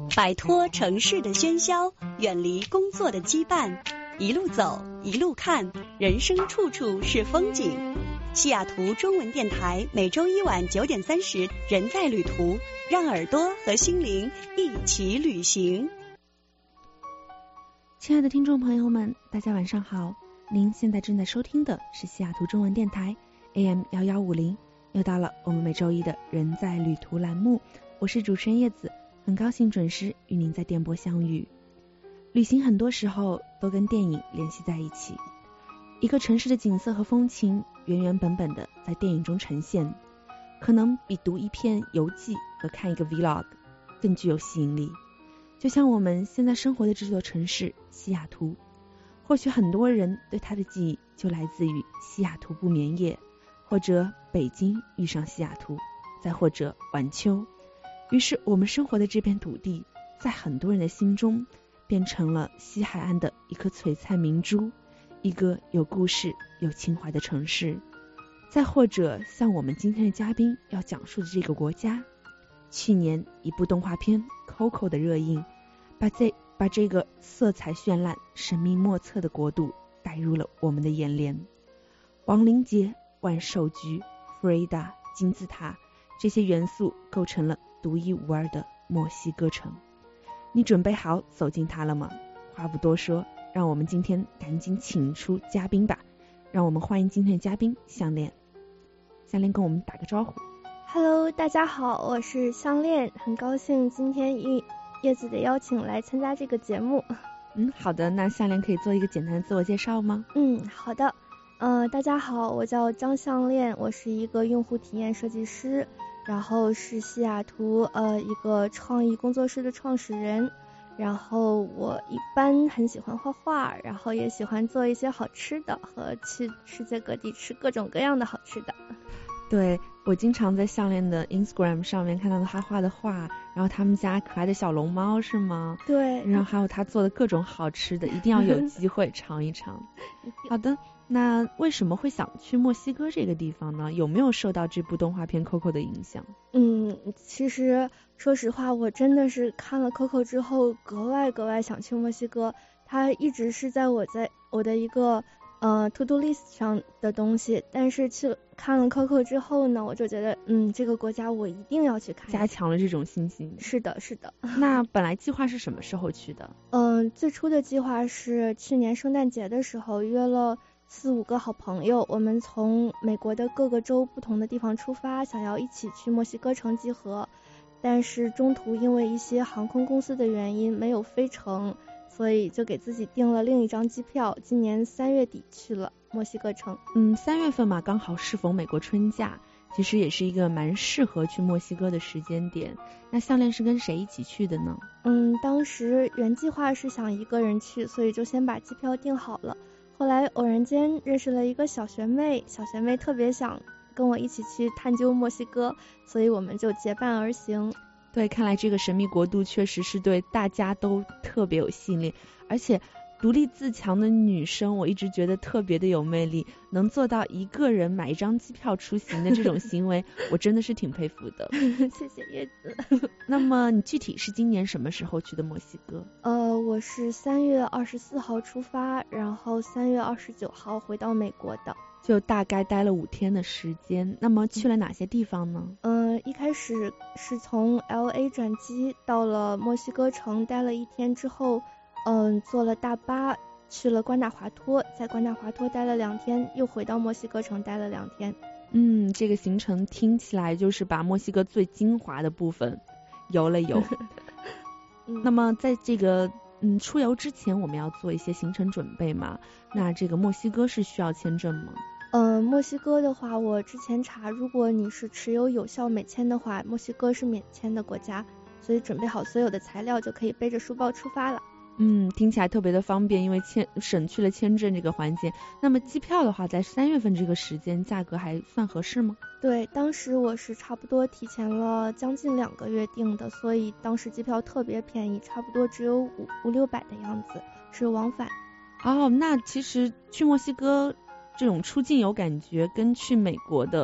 摆脱城市的喧嚣，远离工作的羁绊，一路走，一路看，人生处处是风景。西雅图中文电台每周一晚9点30，人在旅途，让耳朵和心灵一起旅行。 亲爱的听众朋友们，大家晚上好，您现在正在收听的是西雅图中文电台 AM1150，又到了我们每周一的人在旅途栏目，我是主持人叶子，很高兴准时与您在电波相遇。旅行很多时候都跟电影联系在一起，一个城市的景色和风情原原本本的在电影中呈现，可能比读一篇游记和看一个 vlog 更具有吸引力。就像我们现在生活的这座城市西雅图，或许很多人对它的记忆就来自于西雅图不眠夜，或者北京遇上西雅图，再或者晚秋。于是我们生活的这片土地在很多人的心中变成了西海岸的一颗璀璨明珠，一个有故事有情怀的城市。再或者像我们今天的嘉宾要讲述的这个国家，去年一部动画片 Coco 的热映，把这个色彩绚烂神秘莫测的国度带入了我们的眼帘。亡灵节、万寿菊、弗瑞达、金字塔，这些元素构成了独一无二的墨西哥城。你准备好走进它了吗？话不多说，让我们今天赶紧请出嘉宾吧。让我们欢迎今天的嘉宾项链。项链跟我们打个招呼。 Hello， 大家好，我是项链，很高兴今天应叶子的邀请来参加这个节目。 好的，那项链可以做一个简单的自我介绍吗？ 好的。大家好，我叫张项链，我是一个用户体验设计师，然后是西雅图一个创意工作室的创始人。然后我一般很喜欢画画，然后也喜欢做一些好吃的和去世界各地吃各种各样的好吃的。 对，我经常在项链的 Instagram 上面看到他画的画，然后他们家可爱的小龙猫是吗？ 对， 然后还有他做的各种好吃的，一定要有机会尝一尝。好的，那为什么会想去墨西哥这个地方呢？有没有受到这部动画片 Coco 的影响？ 其实说实话，我真的是看了 Coco 之后格外想去墨西哥，它一直是在我的一个to do list 上的东西，但是去看了 Coco 之后呢，我就觉得这个国家我一定要去看， 加强了这种信心。 是的。 那本来计划是什么时候去的？ 最初的计划是去年圣诞节的时候约了4-5个好朋友，我们从美国的各个州不同的地方出发，想要一起去墨西哥城集合，但是中途因为一些航空公司的原因没有飞成，所以就给自己订了另一张机票，今年3月底去了墨西哥城。 3月份嘛，刚好适逢美国春假，其实也是一个蛮适合去墨西哥的时间点。那项链是跟谁一起去的呢？ 当时原计划是想一个人去，所以就先把机票订好了。后来偶然间认识了一个小学妹特别想跟我一起去探究墨西哥，所以我们就结伴而行。 对，看来这个神秘国度确实是对大家都特别有吸引力，而且独立自强的女生我一直觉得特别的有魅力，能做到一个人买一张机票出行的这种行为我真的是挺佩服的。 谢谢叶子。 那么你具体是今年什么时候去的墨西哥？ 我是3月24号出发，然后3月29号回到美国的， 就大概待了5天的时间。那么去了哪些地方呢？ 一开始是从 LA 转机到了墨西哥城，待了1天之后坐了大巴去了关纳华托，在关纳华托待了2天，又回到墨西哥城待了2天。 这个行程听起来就是把墨西哥最精华的部分游了游。那么在这个出游之前我们要做一些行程准备嘛？那这个墨西哥是需要签证吗？ 墨西哥的话，我之前查，如果你是持有有效美签的话，墨西哥是免签的国家，所以准备好所有的材料就可以背着书包出发了。 听起来特别的方便，因为省去了签证这个环节。那么机票的话，在3月份这个时间价格还算合适吗？ 对，当时我是差不多提前了将近2个月订的，所以当时机票特别便宜，差不多只有500-600的样子，是往返。 那其实去墨西哥这种出境游感觉跟去美国的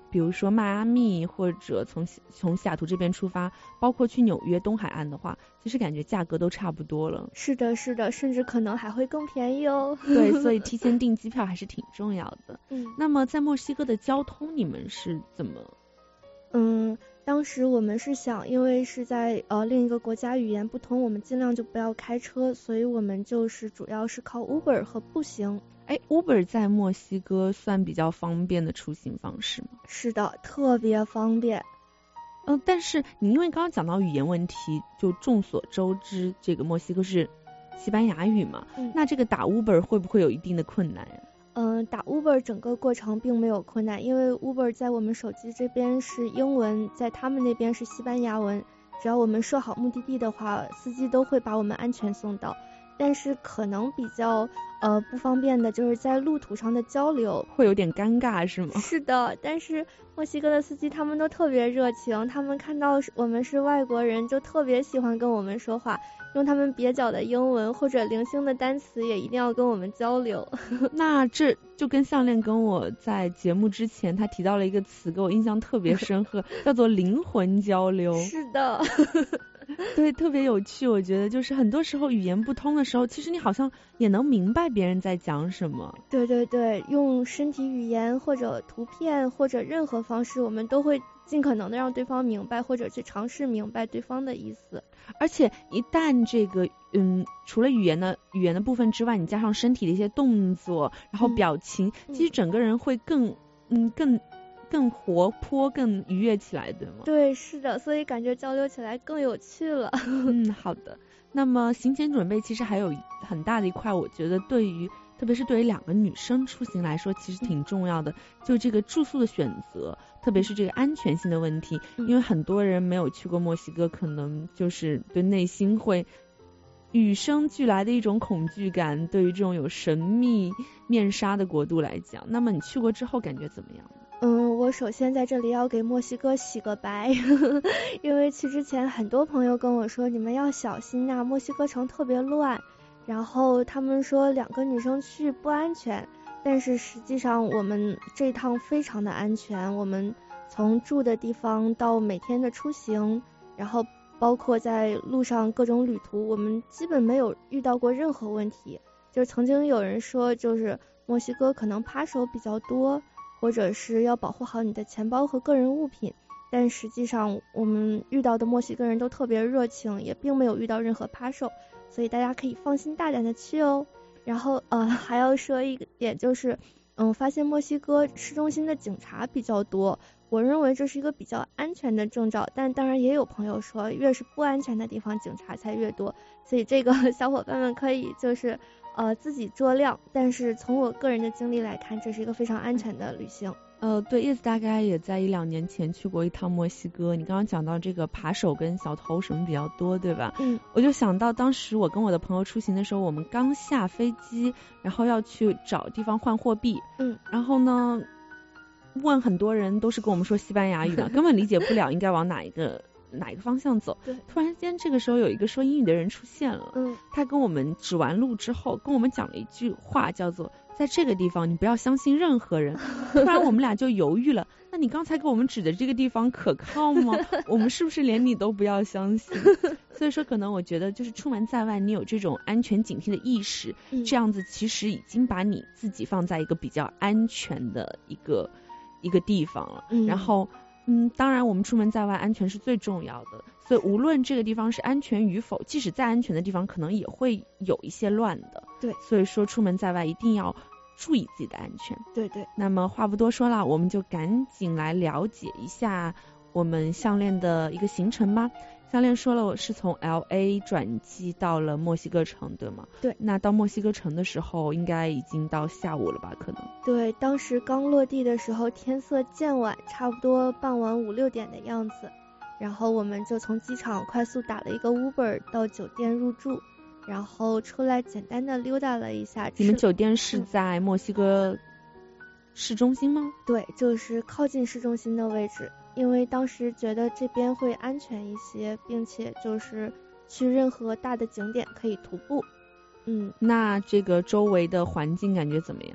比如说迈阿密或者从西雅图这边出发，包括去纽约东海岸的话，其实感觉价格都差不多了。 是的，甚至可能还会更便宜哦。 对，所以提前订机票还是挺重要的。那么在墨西哥的交通你们是怎么？ 当时我们是想，因为是在另一个国家，语言不通，我们尽量就不要开车，所以我们就是主要是靠 Uber 和步行。 Uber 在墨西哥算比较方便的出行方式吗？ 是的，特别方便。 但是你因为刚刚讲到语言问题，就众所周知，这个墨西哥是西班牙语嘛，那这个打 Uber 会不会有一定的困难呀？ 打 Uber 整个过程并没有困难，因为 Uber 在我们手机这边是英文，在他们那边是西班牙文，只要我们设好目的地的话，司机都会把我们安全送到。但是可能比较不方便的就是在路途上的交流会有点尴尬是吗？ 是的，但是墨西哥的司机他们都特别热情，他们看到我们是外国人就特别喜欢跟我们说话，用他们蹩脚的英文或者零星的单词也一定要跟我们交流。 那这就跟项链跟我在节目之前他提到了一个词给我印象特别深刻叫做灵魂交流。 是的对，特别有趣。我觉得就是很多时候语言不通的时候，其实你好像也能明白别人在讲什么。 对，用身体语言或者图片或者任何方式，我们都会尽可能的让对方明白，或者去尝试明白对方的意思。 而且一旦这个除了语言的部分之外，你加上身体的一些动作，然后表情，其实整个人会更活泼更愉悦起来，对吗？ 对，是的，所以感觉交流起来更有趣了。 好的。那么行前准备其实还有很大的一块，我觉得特别是对于两个女生出行来说其实挺重要的，就这个住宿的选择，特别是这个安全性的问题。因为很多人没有去过墨西哥，可能就是对内心会与生俱来的一种恐惧感，对于这种有神秘面纱的国度来讲。那么你去过之后感觉怎么样？ 我首先在这里要给墨西哥洗个白因为去之前很多朋友跟我说你们要小心呐，墨西哥城特别乱，然后他们说2个女生去不安全，但是实际上我们这一趟非常的安全，我们从住的地方到每天的出行，然后包括在路上各种旅途，我们基本没有遇到过任何问题。就是曾经有人说就是墨西哥可能扒手比较多，或者是要保护好你的钱包和个人物品，但实际上我们遇到的墨西哥人都特别热情，也并没有遇到任何扒手，所以大家可以放心大胆的去哦。然后还要说一点就是发现墨西哥市中心的警察比较多，我认为这是一个比较安全的征兆，但当然也有朋友说越是不安全的地方警察才越多，所以这个小伙伴们可以就是自己酌量，但是从我个人的经历来看，这是一个非常安全的旅行。 对，叶子大概也在1-2年前去过一趟墨西哥。你刚刚讲到这个扒手跟小偷什么比较多，对吧？我就想到当时我跟我的朋友出行的时候，我们刚下飞机，然后要去找地方换货币，然后呢问很多人都是跟我们说西班牙语的，根本理解不了应该往哪一个方向走。突然间这个时候有一个说英语的人出现了，他跟我们指完路之后跟我们讲了一句话，叫做在这个地方你不要相信任何人。突然我们俩就犹豫了，那你刚才给我们指的这个地方可靠吗？我们是不是连你都不要相信？所以说可能我觉得就是出门在外你有这种安全警惕的意识，这样子其实已经把你自己放在一个比较安全的一个地方了。然后当然我们出门在外安全是最重要的，所以无论这个地方是安全与否，即使再安全的地方可能也会有一些乱的。 对， 所以说出门在外一定要注意自己的安全。 对。 那么话不多说了，我们就赶紧来了解一下我们项链的一个行程吧。项链说了我是从 LA 转机到了墨西哥城，对吗？ 对。 那到墨西哥城的时候应该已经到下午了吧？可能。 对，当时刚落地的时候天色渐晚，差不多傍晚5-6点的样子，然后我们就从机场快速打了一个 Uber 到酒店入住，然后出来简单的溜达了一下。 你们酒店是在墨西哥市中心吗？ 对，就是靠近市中心的位置，因为当时觉得这边会安全一些，并且就是去任何大的景点可以徒步。 那这个周围的环境感觉怎么样？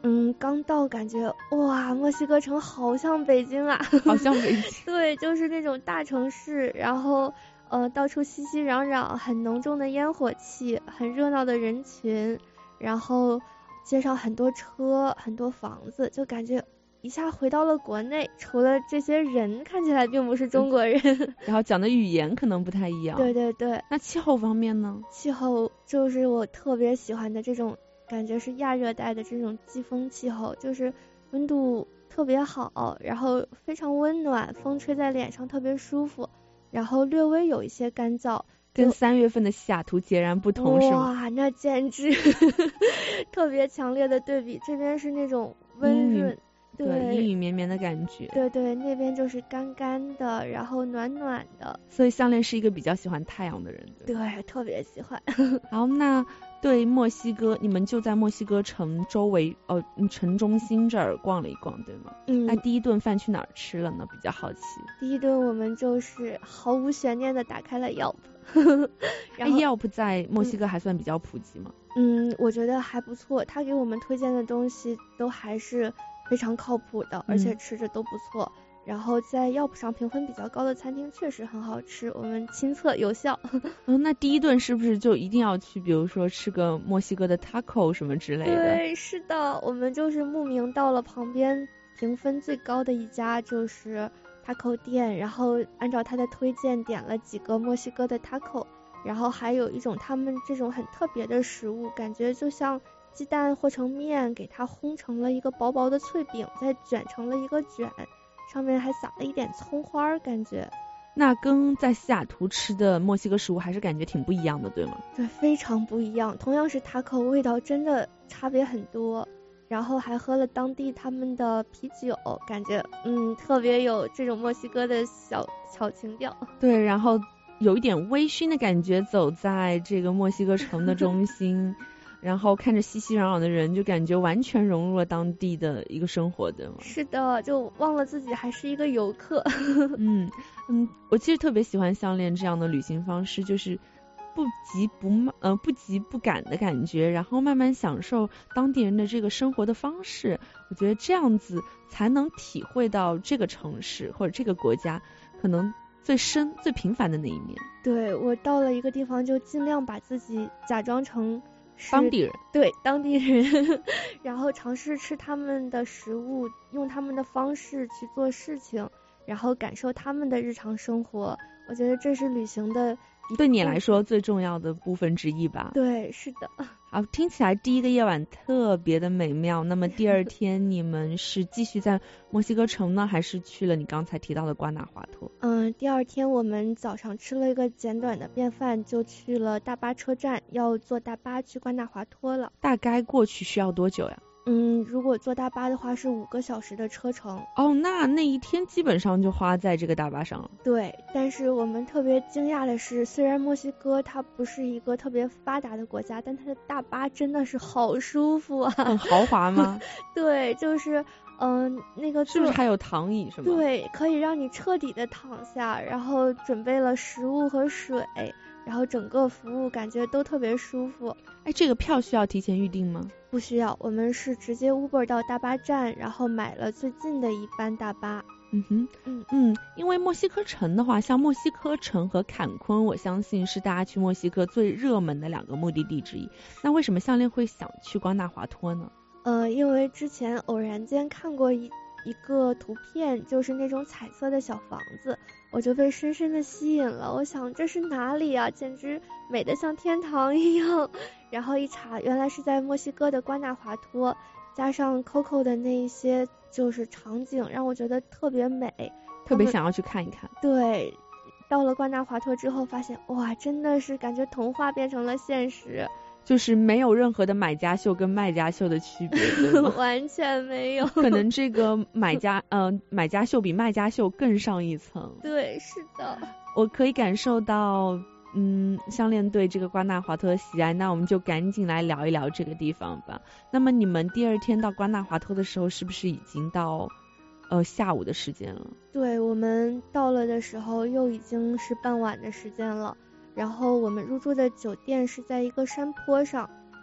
刚到感觉哇，墨西哥城好像北京啊， 好像北京。 对，就是那种大城市，然后到处熙熙攘攘，很浓重的烟火气，很热闹的人群，然后街上很多车，很多房子，就感觉一下回到了国内，除了这些人看起来并不是中国人， 然后讲的语言可能不太一样。 对对对。 那气候方面呢？ 气候就是我特别喜欢的这种感觉，是亚热带的这种季风气候，就是温度特别好，然后非常温暖，风吹在脸上特别舒服，然后略微有一些干燥， 跟3月份的西雅图截然不同，是吗？ 哇，那简直特别强烈的对比，这边是那种温润，对， 阴雨绵绵的感觉。 对对，那边就是干干的，然后暖暖的。 所以项链是一个比较喜欢太阳的人。 对，特别喜欢。 好，那对墨西哥，你们就在墨西哥城周围城中心这儿逛了一逛，对吗？那第一顿饭去哪儿吃了呢？比较好奇。 第一顿我们就是毫无悬念的打开了 Yelp。 然后 Yelp 在墨西哥还算比较普及吗？ 我觉得还不错，他给我们推荐的东西都还是非常靠谱的，而且吃着都不错。然后在 Yelp 上评分比较高的餐厅确实很好吃，我们亲测有效。 那第一顿是不是就一定要去，比如说吃个墨西哥的 taco 什么之类的？ 对，是的，我们就是慕名到了旁边评分最高的一家就是taco 店，然后按照他的推荐点了几个墨西哥的 taco， 然后还有一种他们这种很特别的食物，感觉就像鸡蛋和成面，给它烘成了一个薄薄的脆饼，再卷成了一个卷，上面还撒了一点葱花，感觉那跟在西雅图吃的墨西哥食物还是感觉挺不一样的，对吗？ 对，非常不一样，同样是taco，味道真的差别很多。然后还喝了当地他们的啤酒，感觉特别有这种墨西哥的小情调。 对，然后有一点微醺的感觉，走在这个墨西哥城的中心然后看着熙熙攘攘的人，就感觉完全融入了当地的一个生活，对吗？ 是的，就忘了自己还是一个游客。 我其实特别喜欢项链这样的旅行方式，就是不急不赶的感觉，然后慢慢享受当地人的这个生活的方式。我觉得这样子才能体会到这个城市或者这个国家可能最深最平凡的那一面。 对，我到了一个地方就尽量把自己假装成当地人， 对，当地人然后尝试吃他们的食物，用他们的方式去做事情，然后感受他们的日常生活。我觉得这是旅行的对你来说最重要的部分之一吧。 对，是的。 好，听起来第一个夜晚特别的美妙。那么第二天你们是继续在墨西哥城呢，还是去了你刚才提到的瓜纳华托？ 第二天我们早上吃了一个简短的便饭，就去了大巴车站，要坐大巴去瓜纳华托了。 大概过去需要多久呀？ 如果坐大巴的话是5个小时的车程。 那一天基本上就花在这个大巴上了。 对，但是我们特别惊讶的是，虽然墨西哥它不是一个特别发达的国家，但它的大巴真的是好舒服啊。 很豪华吗？ 对，就是那个是不是还有躺椅是吗？ 对，可以让你彻底的躺下，然后准备了食物和水，然后整个服务感觉都特别舒服。 这个票需要提前预定吗？ 不需要，我们是直接 Uber 到大巴站，然后买了最近的一班大巴。 因为墨西哥城的话，像墨西哥城和坎昆，我相信是大家去墨西哥最热门的2个目的地之一。那为什么项链会想去瓜纳华托呢？ 因为之前偶然间看过一个图片，就是那种彩色的小房子，我就被深深的吸引了。我想这是哪里啊？简直美得像天堂一样。然后一查，原来是在墨西哥的瓜纳华托，加上 Coco 的那一些就是场景，让我觉得特别美， 特别想要去看一看。 对，到了瓜纳华托之后发现，哇，真的是感觉童话变成了现实。 就是没有任何的买家秀跟卖家秀的区别，对吗？ 完全没有。 可能这个买家秀比卖家秀更上一层。 对，是的。 我可以感受到项链对这个瓜纳华托的喜爱，那我们就赶紧来聊一聊这个地方吧。那么你们第二天到瓜纳华托的时候，是不是已经到下午的时间了？ 对，我们到了的时候又已经是傍晚的时间了。然后我们入住的酒店是在一个山坡上，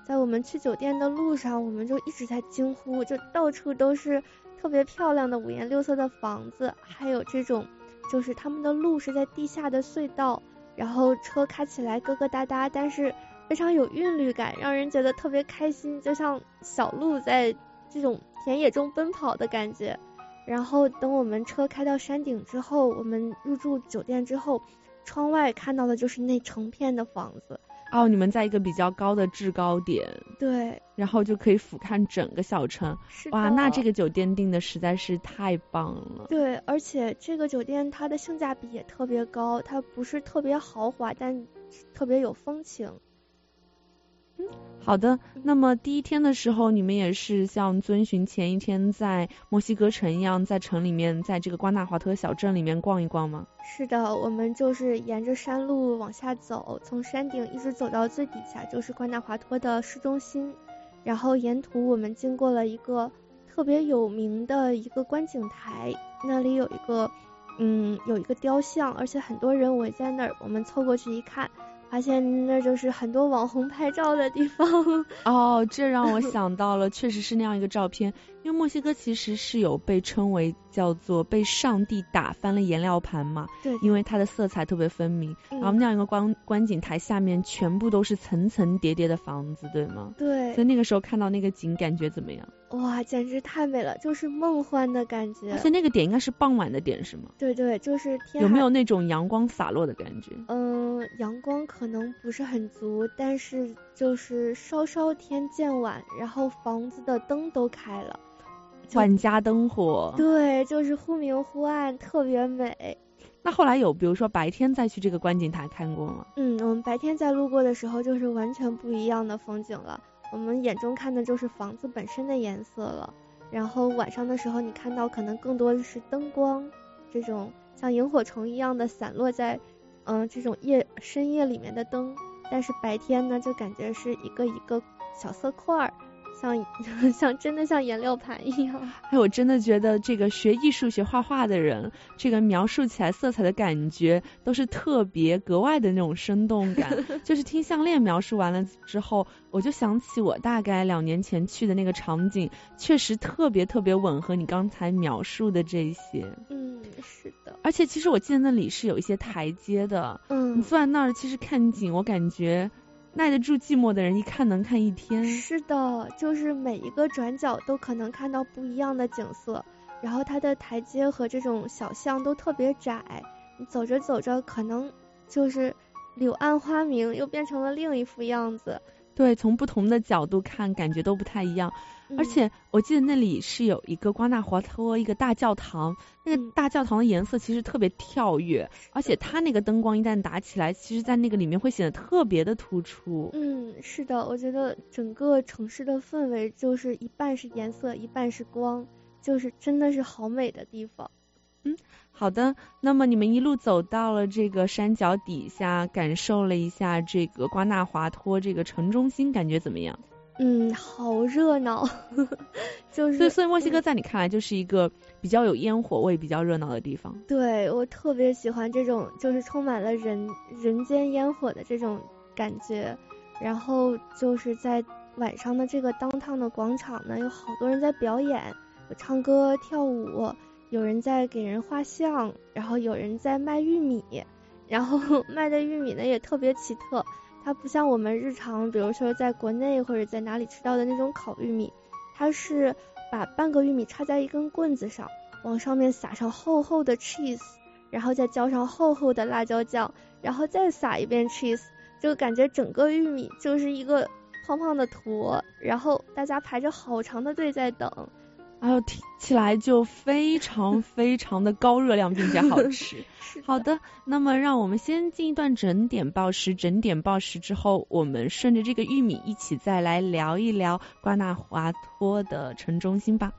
在我们去酒店的路上，我们就一直在惊呼，就到处都是特别漂亮的五颜六色的房子，还有这种就是他们的路是在地下的隧道，然后车开起来咯咯哒哒，但是非常有韵律感，让人觉得特别开心，就像小鹿在这种田野中奔跑的感觉。然后等我们车开到山顶之后，我们入住酒店之后，窗外看到的就是那成片的房子。 哦，你们在一个比较高的制高点， 对， 然后就可以俯瞰整个小城。哇，那这个酒店订的实在是太棒了。 对，而且这个酒店它的性价比也特别高，它不是特别豪华，但特别有风情。 好的，那么第一天的时候，你们也是像遵循前一天在墨西哥城一样，在城里面，在这个瓜纳华托小镇里面逛一逛吗？ 是的，我们就是沿着山路往下走，从山顶一直走到最底下，就是瓜纳华托的市中心。然后沿途我们经过了一个特别有名的一个观景台，那里有一个雕像，而且很多人围在那儿。我们凑过去一看，发现那就是很多网红拍照的地方。 哦，这让我想到了，确实是那样一个照片。因为墨西哥其实是有被称为叫做被上帝打翻了颜料盘嘛， 对， 因为它的色彩特别分明。然后那样一个观景台下面全部都是层层叠叠的房子，对吗？ 对。 所以那个时候看到那个景感觉怎么样？ 哇，简直太美了，就是梦幻的感觉。 而且那个点应该是傍晚的点是吗？ 对对，就是天。 有没有那种阳光洒落的感觉？ 阳光可能不是很足，但是就是稍稍天渐晚，然后房子的灯都开了， 万家灯火。 对，就是忽明忽暗，特别美。 那后来有比如说白天再去这个观景台看过吗？ 我们白天在路过的时候就是完全不一样的风景了，我们眼中看的就是房子本身的颜色了，然后晚上的时候你看到可能更多的是灯光，这种像萤火虫一样的散落在这种深夜里面的灯，但是白天呢就感觉是一个一个小色块，真的像颜料盘一样。 我真的觉得这个学艺术学画画的人，这个描述起来色彩的感觉都是特别格外的那种生动感。就是听项链描述完了之后，我就想起我大概2年前去的那个场景，确实特别特别吻合你刚才描述的这些。 是的。 而且其实我记得那里是有一些台阶的，你坐在那儿其实看景，我感觉耐得住寂寞的人一看能看一天。 是的，就是每一个转角都可能看到不一样的景色，然后它的台阶和这种小巷都特别窄，你走着走着可能就是柳暗花明，又变成了另一副样子。 对，从不同的角度看感觉都不太一样。而且我记得那里是有一个瓜纳华托一个大教堂，那个大教堂的颜色其实特别跳跃，而且它那个灯光一旦打起来，其实在那个里面会显得特别的突出。 是的，我觉得整个城市的氛围就是一半是颜色，一半是光，就是真的是好美的地方。 好的，那么你们一路走到了这个山脚底下，感受了一下这个瓜纳华托这个城中心，感觉怎么样？ 好热闹。 所以墨西哥在你看来就是一个比较有烟火味、比较热闹的地方。 对，我特别喜欢这种就是充满了人间烟火的这种感觉。然后就是在晚上的这个downtown的广场呢，有好多人在表演，有唱歌跳舞，有人在给人画像，然后有人在卖玉米，然后卖的玉米呢也特别奇特，它不像我们日常比如说在国内或者在哪里吃到的那种烤玉米，它是把半个玉米插在一根棍子上，往上面撒上厚厚的 cheese， 然后再浇上厚厚的辣椒酱，然后再撒一遍 cheese， 就感觉整个玉米就是一个胖胖的坨，然后大家排着好长的队在等。 听起来就非常非常的高热量并且好吃。好的，那么让我们先进一段整点报时之后，我们顺着这个玉米一起再来聊一聊瓜纳华托的城中心吧。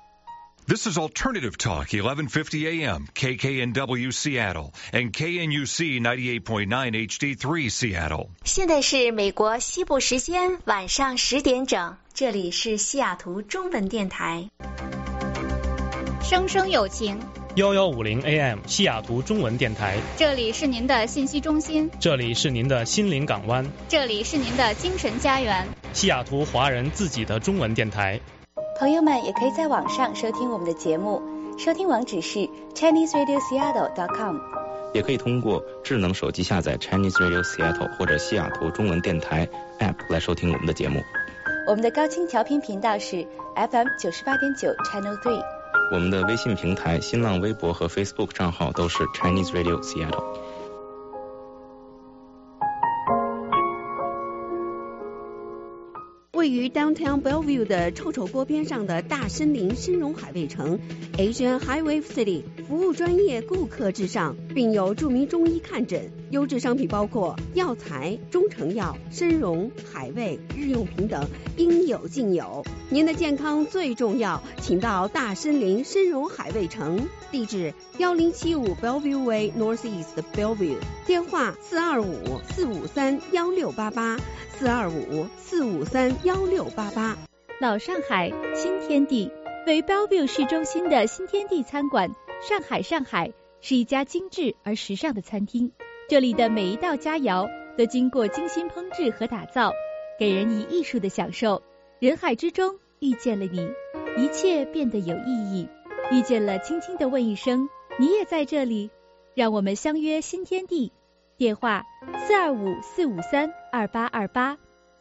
This is Alternative Talk, 1150 AM, KKNW Seattle, and KNUC 98.9 HD3 Seattle. 现在是美国西部时间晚上10点整，这里是西雅图中文电台。 生生有情， 1150 AM 西雅图中文电台。 这里是您的信息中心， 这里是您的心灵港湾， 这里是您的精神家园。 西雅图华人自己的中文电台。 朋友们也可以在网上收听我们的节目，收听网址是 ChineseRadioSeattle.com， 也可以通过智能手机下载 Chinese Radio Seattle 或者西雅图中文电台 App 来收听我们的节目。 我们的高清调频频道是 FM 98.9 Channel 3。 我们的微信平台、新浪微博和 Facebook 账号都是 Chinese Radio Seattle。 位于 Downtown Bellevue 的臭臭锅边上的大森林深融海味城 Asian High Wave City， 服务专业，顾客至上，并有著名中医看诊。优质商品包括药材、中成药、参茸、海味、日用品等，应有尽有。您的健康最重要，请到大森林深融海味城，地址1075 Bellevue Way Northeast Bellevue， 电话425-453-1688。425-453-1688。 老上海新天地，位于 Bellevue 市中心的新天地餐馆上海是一家精致而时尚的餐厅，这里的每一道佳肴都经过精心烹制和打造，给人以艺术的享受。人海之中遇见了你，一切变得有意义。遇见了，轻轻地问一声，你也在这里？让我们相约新天地。电话425-453-2828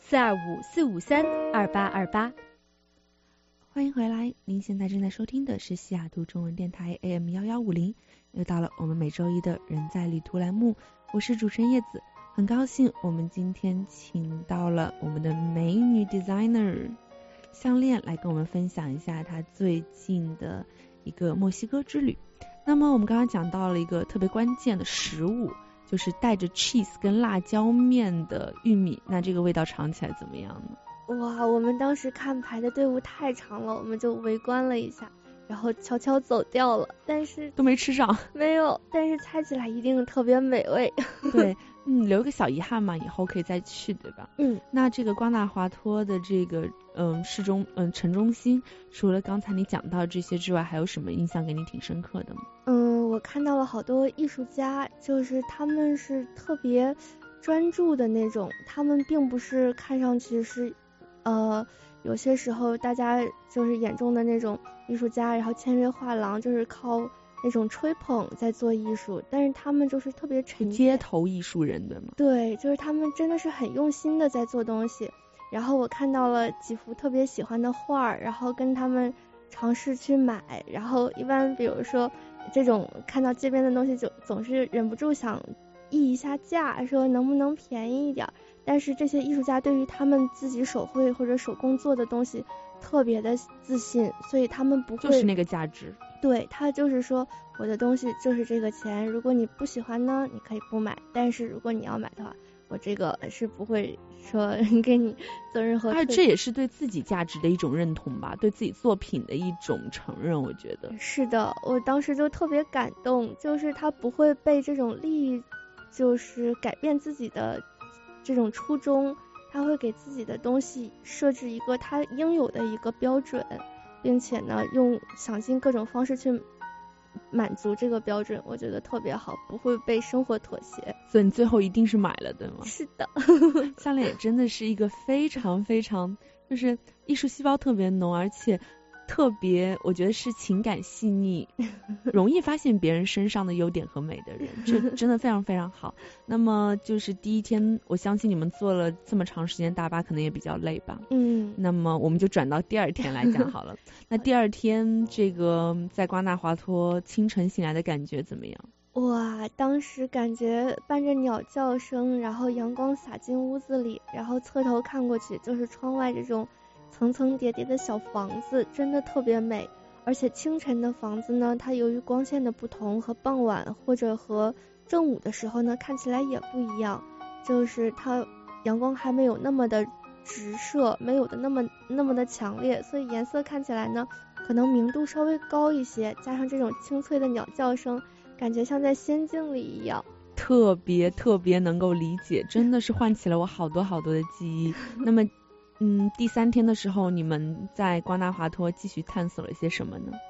425-453-2828。 欢迎回来，您现在正在收听的是西雅图中文电台 AM1150， 又到了我们每周一的人在旅途栏目，我是主持人叶子。很高兴我们今天请到了我们的美女 designer 项链来跟我们分享一下她最近的一个墨西哥之旅。那么我们刚刚讲到了一个特别关键的食物，就是带着 cheese 跟辣椒面的玉米，那这个味道尝起来怎么样呢？ 哇，我们当时看排的队伍太长了，我们就围观了一下，然后悄悄走掉了，但是都没吃上。 没有，但是猜起来一定特别美味。 对，留个小遗憾嘛，以后可以再去，对吧？那这个瓜纳华托的这个城中心，除了刚才你讲到这些之外，还有什么印象给你挺深刻的吗？ 我看到了好多艺术家，就是他们是特别专注的那种，他们并不是看上去是有些时候大家就是眼中的那种艺术家，然后签约画廊就是靠那种吹捧在做艺术，但是他们就是特别沉街头艺术人，对吗？ 对，就是他们真的是很用心的在做东西。然后我看到了几幅特别喜欢的画，然后跟他们尝试去买，然后一般比如说这种看到街边的东西就总是忍不住想议一下价，说能不能便宜一点，但是这些艺术家对于他们自己手绘或者手工做的东西特别的自信，所以他们不会就是那个价值。对， 他就是说我的东西就是这个钱，如果你不喜欢呢你可以不买，但是如果你要买的话，我这个是不会说给你做任何。 这也是对自己价值的一种认同吧，对自己作品的一种承认，我觉得。 是的，我当时就特别感动，就是他不会被这种利益就是改变自己的这种初衷，他会给自己的东西设置一个他应有的一个标准，并且呢想尽各种方式去满足这个标准，我觉得特别好，不会被生活妥协。 所以你最后一定是买了，对吗？ 是的。 项链也真的是一个非常非常就是艺术细胞特别浓，而且特别我觉得是情感细腻，容易发现别人身上的优点和美的人，这真的非常非常好。那么就是第一天，我相信你们坐了这么长时间大巴可能也比较累吧。那么我们就转到第二天来讲好了。那第二天这个在瓜纳华托清晨醒来的感觉怎么样？ 哇，当时感觉伴着鸟叫声，然后阳光洒进屋子里，然后侧头看过去就是窗外这种层层叠叠的小房子，真的特别美。而且清晨的房子呢，它由于光线的不同，和傍晚或者和正午的时候呢看起来也不一样，就是它阳光还没有那么的直射，没有的那么的强烈，所以颜色看起来呢可能明度稍微高一些，加上这种清脆的鸟叫声，感觉像在仙境里一样， 特别特别能够理解，真的是唤起了我好多好多的记忆。那么第三天的时候，你们在瓜纳华托继续探索了些什么呢？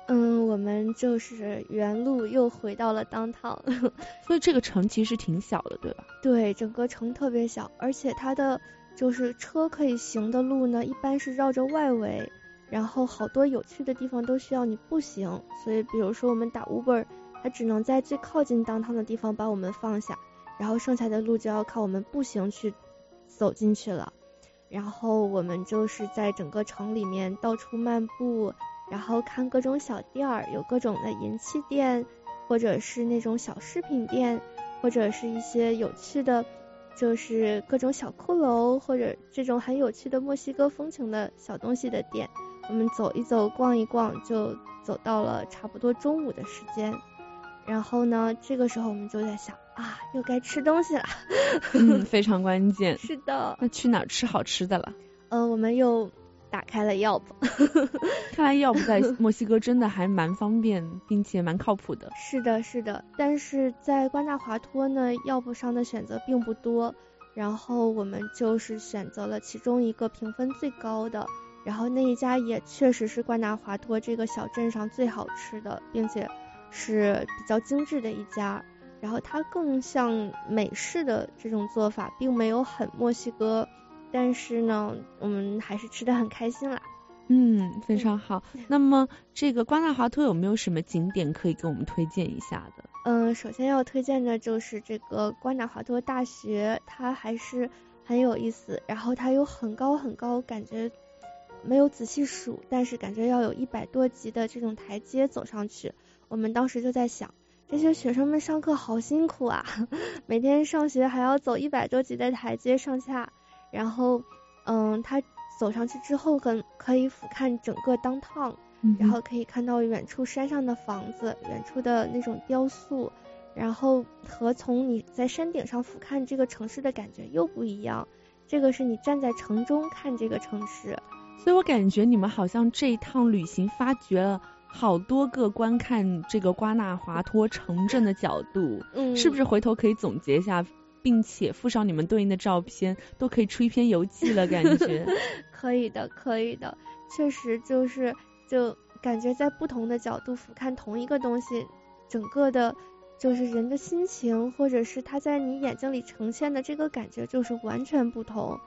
我们就是原路又回到了downtown。 所以这个城其实挺小的，对吧？ 对，整个城特别小，而且它的就是车可以行的路呢，一般是绕着外围，然后好多有趣的地方都需要你步行，所以比如说我们打 Uber， 它只能在最靠近downtown的地方把我们放下，然后剩下的路就要靠我们步行去走进去了。然后我们就是在整个城里面到处漫步，然后看各种小店儿，有各种的银器店，或者是那种小饰品店，或者是一些有趣的就是各种小骷髅，或者这种很有趣的墨西哥风情的小东西的店。我们走一走逛一逛就走到了差不多中午的时间，然后呢这个时候我们就在想啊，又该吃东西了。 非常关键。 是的。 那去哪儿吃好吃的了？ 我们又打开了Yelp。 看来Yelp在墨西哥真的还蛮方便并且蛮靠谱的。 是的是的，但是在瓜纳华托呢Yelp上的选择并不多，然后我们就是选择了其中一个评分最高的，然后那一家也确实是瓜纳华托这个小镇上最好吃的，并且是比较精致的一家，然后它更像美式的这种做法，并没有很墨西哥，但是呢我们还是吃得很开心啦。 非常好。那么这个瓜纳华托有没有什么景点可以给我们推荐一下的？ 首先要推荐的就是这个瓜纳华托大学，它还是很有意思，然后它有很高很高，感觉没有仔细数，但是感觉要有100多级的这种台阶走上去。我们当时就在想，这些学生们上课好辛苦啊，每天上学还要走100多级的台阶上下，然后他走上去之后可以俯瞰整个downtown，然后可以看到远处山上的房子，远处的那种雕塑，然后和从你在山顶上俯瞰这个城市的感觉又不一样，这个是你站在城中看这个城市。 所以我感觉你们好像这一趟旅行发掘了好多个观看这个瓜纳华托城镇的角度，是不是回头可以总结一下，并且附上你们对应的照片，都可以出一篇游记了感觉。 可以的可以的，确实就感觉在不同的角度俯瞰同一个东西，整个的就是人的心情，或者是他在你眼睛里呈现的这个感觉就是完全不同。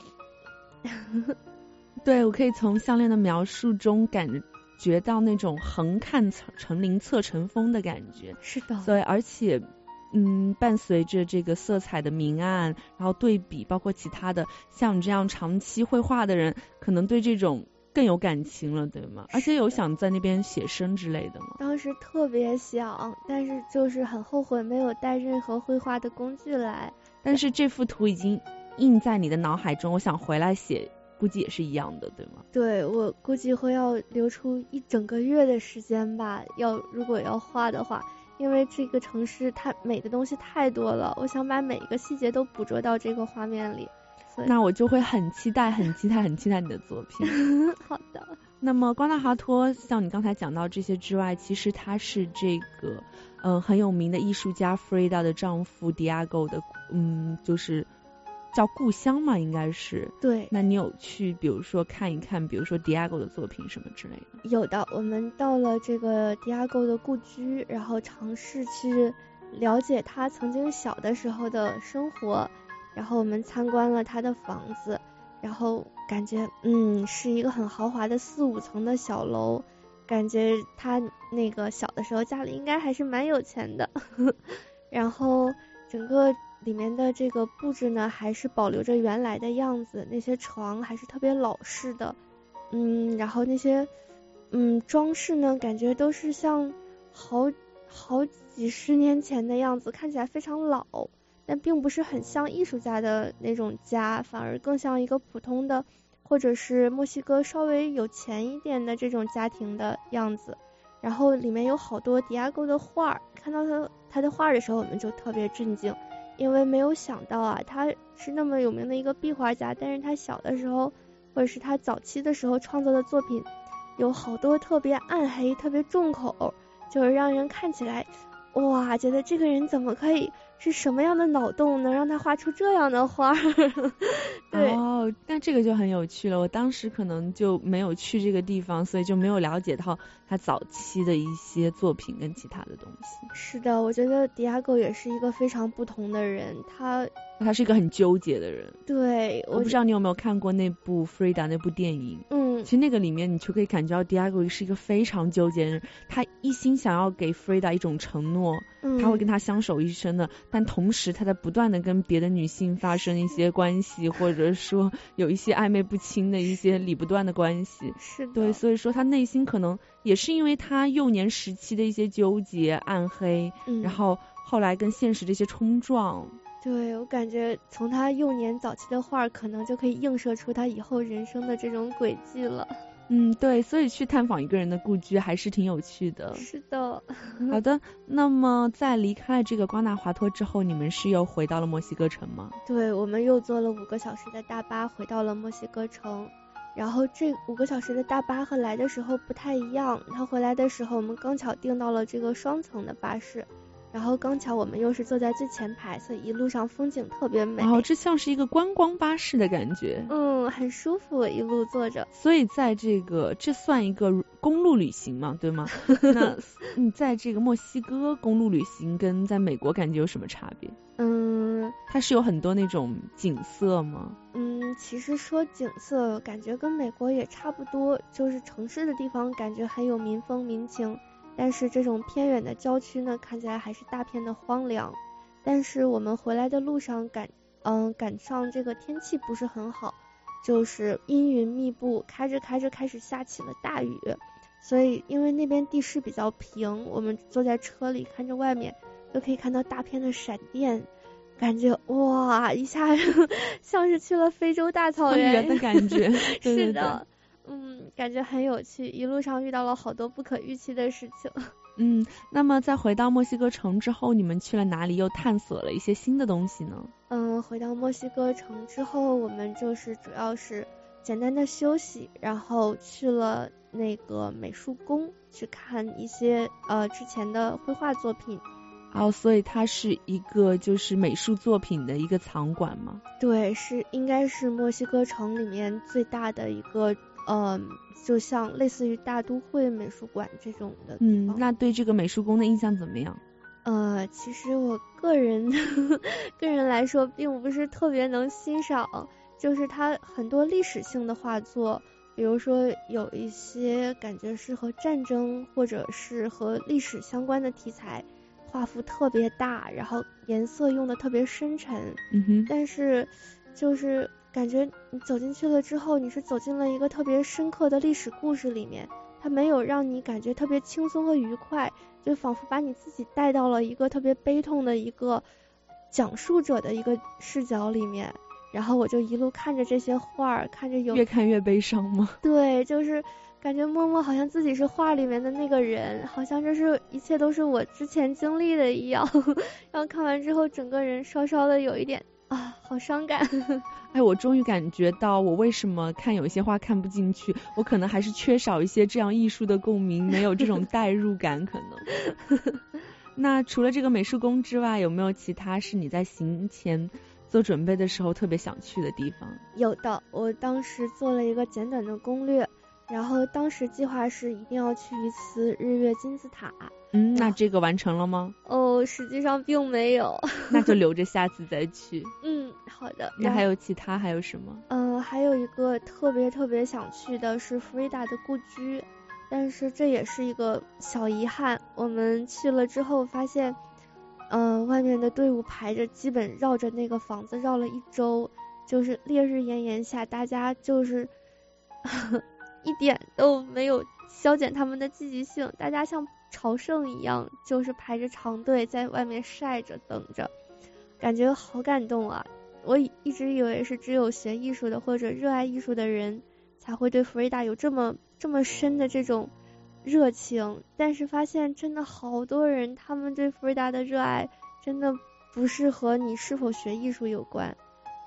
对，我可以从项链的描述中感觉到那种横看成岭侧成峰的感觉。 是的。 所以而且伴随着这个色彩的明暗，然后对比，包括其他的像你这样长期绘画的人，可能对这种更有感情了，对吗？而且有想在那边写生之类的吗？ 当时特别想，但是就是很后悔没有带任何绘画的工具来。 但是这幅图已经印在你的脑海中，我想回来写估计也是一样的，对吗？ 对，我估计会要留出1整个月的时间吧，如果要画的话，因为这个城市它美的东西太多了，我想把每一个细节都捕捉到这个画面里。 那我就会很期待你的作品。 好的。 那么瓜纳华托像你刚才讲到这些之外，其实他是这个很有名的艺术家 Frida 的丈夫 Diego 的就是叫故乡嘛，应该是。 对。 那你有去比如说看一看比如说 Diego 的作品什么之类的？ 有的，我们到了这个 Diego 的故居，然后尝试去了解他曾经小的时候的生活，然后我们参观了他的房子，然后感觉是一个很豪华的4、5层的小楼，感觉他那个小的时候家里应该还是蛮有钱的。然后整个里面的这个布置呢还是保留着原来的样子，那些床还是特别老式的，然后那些装饰呢感觉都是像好几十年前的样子，看起来非常老，但并不是很像艺术家的那种家，反而更像一个普通的或者是墨西哥稍微有钱一点的这种家庭的样子。然后里面有好多Diego的画，看到他的画的时候我们就特别震惊，因为没有想到啊，他是那么有名的一个壁画家，但是他小的时候或者是他早期的时候创作的作品有好多特别暗黑特别重口，就是让人看起来哇觉得这个人怎么可以是什么样的脑洞能让他画出这样的画？对， 哦，那这个就很有趣了。我当时可能就没有去这个地方，所以就没有了解到他早期的一些作品跟其他的东西。 是的，我觉得迪亚哥也是一个非常不同的人， 他是一个很纠结的人。 对， 我不知道你有没有看过那部 Frida 那部电影。其实那个里面你就可以感觉到 Diego 是一个非常纠结的人，他一心想要给 Frida 一种承诺，他会跟他相守一生的，但同时他在不断的跟别的女性发生一些关系，或者说有一些暧昧不清的一些理不断的关系。 是的， 对，所以说他内心可能也是因为他幼年时期的一些纠结暗黑，然后后来跟现实这些冲撞。 对，我感觉从他幼年早期的画可能就可以映射出他以后人生的这种轨迹了。 对，所以去探访一个人的故居还是挺有趣的。 是的。 好的，那么在离开了这个瓜纳华托之后，你们是又回到了墨西哥城吗？ 对，我们又坐了5个小时的大巴回到了墨西哥城。然后这5个小时的大巴和来的时候不太一样，他回来的时候我们刚巧订到了这个双层的巴士，然后刚巧我们又是坐在最前排，所以一路上风景特别美。 这像是一个观光巴士的感觉。 很舒服，一路坐着。 所以在这算一个公路旅行嘛，对吗？那你在这个墨西哥公路旅行跟在美国感觉有什么差别？它是有很多那种景色吗？ 其实说景色感觉跟美国也差不多，就是城市的地方感觉很有民风民情，但是这种偏远的郊区呢，看起来还是大片的荒凉。但是我们回来的路上赶上这个天气不是很好，就是阴云密布，开着开始下起了大雨，所以因为那边地势比较平，我们坐在车里看着外面就可以看到大片的闪电，感觉哇一下像是去了非洲大草原的感觉。 是的，感觉很有趣，一路上遇到了好多不可预期的事情。 那么在回到墨西哥城之后，你们去了哪里，又探索了一些新的东西呢？ 回到墨西哥城之后，我们就是主要是简单的休息，然后去了那个美术宫去看一些之前的绘画作品。 所以它是一个就是美术作品的一个藏馆吗？ 对，应该是墨西哥城里面最大的一个就像类似于大都会美术馆这种的地方。 那对这个美术宫的印象怎么样？ 其实我个人来说并不是特别能欣赏，就是它很多历史性的画作，比如说有一些感觉是和战争或者是和历史相关的题材，画幅特别大，然后颜色用的特别深沉。但是就是感觉你走进去了之后，你是走进了一个特别深刻的历史故事里面，它没有让你感觉特别轻松和愉快，就仿佛把你自己带到了一个特别悲痛的一个讲述者的一个视角里面。然后我就一路看着这些画，看着越看越悲伤吗？ 对，就是感觉默默好像自己是画里面的那个人，好像这是一切都是我之前经历的一样。然后看完之后整个人稍稍的有一点好伤感。 我终于感觉到我为什么看有一些画看不进去，我可能还是缺少一些这样艺术的共鸣，没有这种代入感可能。那除了这个美术宫之外，有没有其他是你在行前做准备的时候特别想去的地方？ 有的，我当时做了一个简短的攻略，然后当时计划是一定要去一次日月金字塔。 那这个完成了吗？ 实际上并没有。 那就留着下次再去。 好的。 那还有其他还有什么？ 还有一个特别想去的是弗瑞达的故居，但是这也是一个小遗憾。我们去了之后发现外面的队伍排着，基本绕着那个房子绕了1周，就是烈日炎炎下，大家就是一点都没有消减他们的积极性，大家像朝圣一样，就是排着长队在外面晒着等着，感觉好感动啊。我一直以为是只有学艺术的或者热爱艺术的人才会对弗瑞达有这么深的这种热情，但是发现真的好多人，他们对弗瑞达的热爱真的不是和你是否学艺术有关，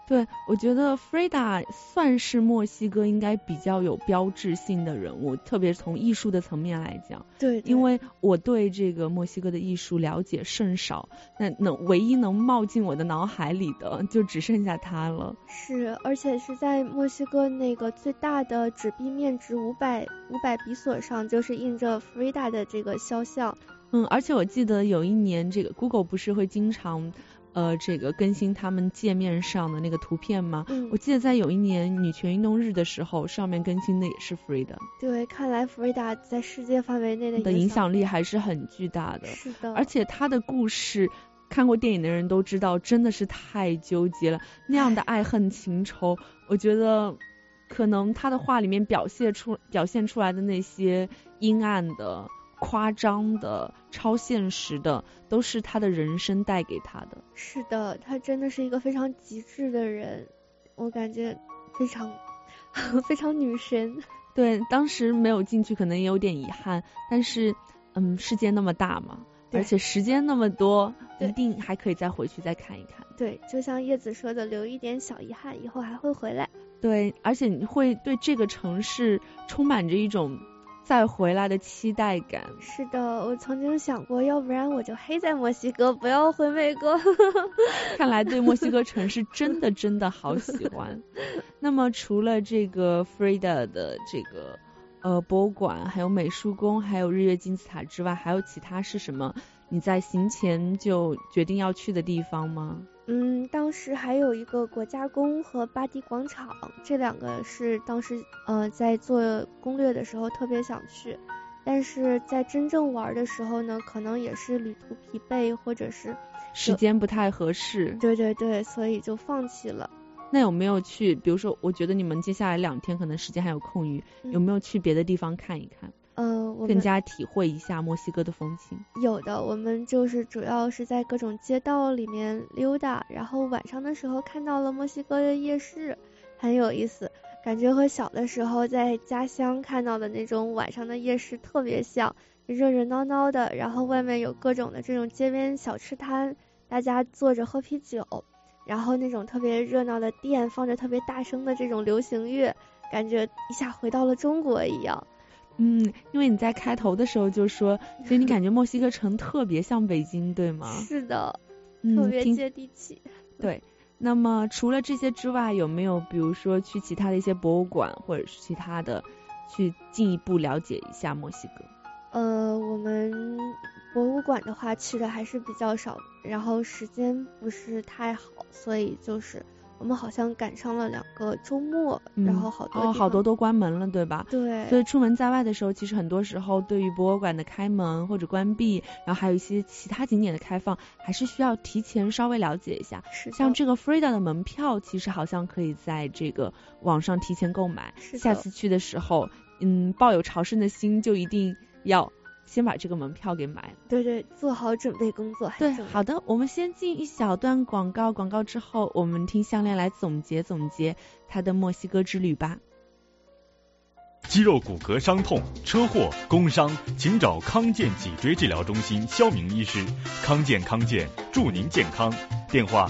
对，我觉得 Frida 算是墨西哥应该比较有标志性的人物，特别从艺术的层面来讲。 对， 因为我对这个墨西哥的艺术了解甚少，那唯一能冒进我的脑海里的就只剩下他了。 是，而且是在墨西哥那个最大的纸币面值500比索上，就是印着 Frida 的这个肖像。 而且我记得有一年这个 Google 不是会经常这个更新他们界面上的那个图片吗？我记得在有一年女权运动日的时候，上面更新的也是 Frida。 对，看来 Frida 在世界范围内的影响力还是很巨大的。 是的， 而且她的故事，看过电影的人都知道，真的是太纠结了。那样的爱恨情仇，我觉得可能她的画里面表现出来的那些阴暗的、夸张的、超现实的，都是他的人生带给他的。 是的，他真的是一个非常极致的人，我感觉非常非常女神。 对，当时没有进去可能也有点遗憾，但是世界那么大嘛，而且时间那么多，一定还可以再回去再看一看。 对，就像叶子说的，留一点小遗憾，以后还会回来。 对，而且你会对这个城市充满着一种再回来的期待感。 是的，我曾经想过，要不然我就黑在墨西哥，不要回美国。 看来对墨西哥城市真的好喜欢。那么除了这个 Frida 的这个博物馆，还有美术宫，还有日月金字塔之外，还有其他是什么你在行前就决定要去的地方吗？ 当时还有一个国家宫和巴迪广场，这两个是当时在做攻略的时候特别想去，但是在真正玩的时候呢，可能也是旅途疲惫，或者是时间不太合适。 对，所以就放弃了。 那有没有去，比如说我觉得你们接下来2天可能时间还有空余，有没有去别的地方看一看？更加体会一下墨西哥的风情。 有的，我们就是主要是在各种街道里面溜达，然后晚上的时候看到了墨西哥的夜市，很有意思，感觉和小的时候在家乡看到的那种晚上的夜市特别像，热热闹闹的，然后外面有各种的这种街边小吃摊，大家坐着喝啤酒，然后那种特别热闹的店放着特别大声的这种流行乐，感觉一下回到了中国一样。 因为你在开头的时候就说，所以你感觉墨西哥城特别像北京，对吗？ 是的，特别接地气。 对，那么除了这些之外，有没有比如说去其他的一些博物馆，或者是其他的去进一步了解一下墨西哥？ 我们博物馆的话去的还是比较少，然后时间不是太好，所以就是我们好像赶上了2个周末，然后好多都关门了，对吧？ 对。 所以出门在外的时候，其实很多时候对于博物馆的开门或者关闭，然后还有一些其他景点的开放，还是需要提前稍微了解一下。像这个 Frida 的门票，其实好像可以在这个网上提前购买。下次去的时候，抱有朝圣的心，就一定要先把这个门票给买了。 对，做好准备工作。 对，好的，我们先进一小段广告之后，我们听项链来总结他的墨西哥之旅吧。 肌肉骨骼伤痛、车祸、工伤，请找康健脊椎治疗中心肖明医师。康健祝您健康。电话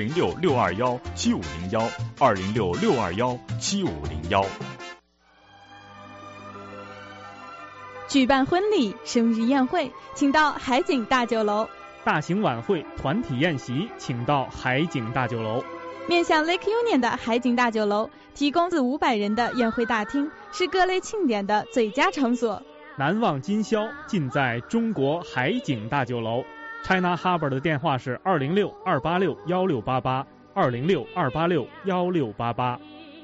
206-621-7501 206-621-7501。 举办婚礼、生日宴会，请到海景大酒楼； 大型晚会、团体宴席，请到海景大酒楼。 面向 Lake Union 的海景大酒楼，提供400-500人的宴会大厅，是各类庆典的最佳场所。 难忘今宵，尽在中国海景大酒楼。China Harbor 的电话是206-286-1688 206-286-1688。